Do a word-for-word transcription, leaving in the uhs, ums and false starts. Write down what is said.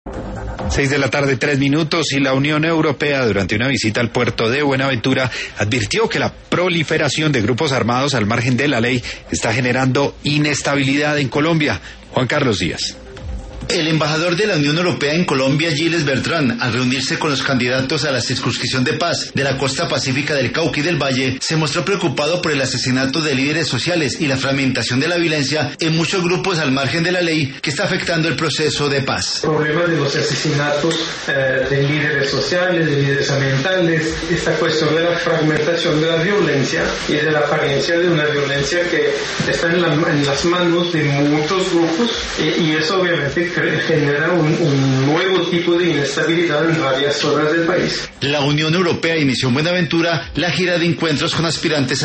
Seis de la tarde, tres minutos, y la Unión Europea, durante una visita al puerto de Buenaventura, advirtió que la proliferación de grupos armados al margen de la ley está generando inestabilidad en Colombia. Juan Carlos Díaz. El embajador de la Unión Europea en Colombia, Gilles Bertrand, al reunirse con los candidatos a la circunscripción de paz de la costa pacífica del Cauca y del Valle, se mostró preocupado por el asesinato de líderes sociales y la fragmentación de la violencia en muchos grupos al margen de la ley que está afectando el proceso de paz. El problema de los asesinatos eh, de líderes sociales, de líderes ambientales, esta cuestión de la fragmentación de la violencia y de la apariencia de una violencia que está en, la, en las manos de muchos grupos eh, y eso obviamente genera un, un nuevo tipo de inestabilidad en varias zonas del país. La Unión Europea inició en Buenaventura la gira de encuentros con aspirantes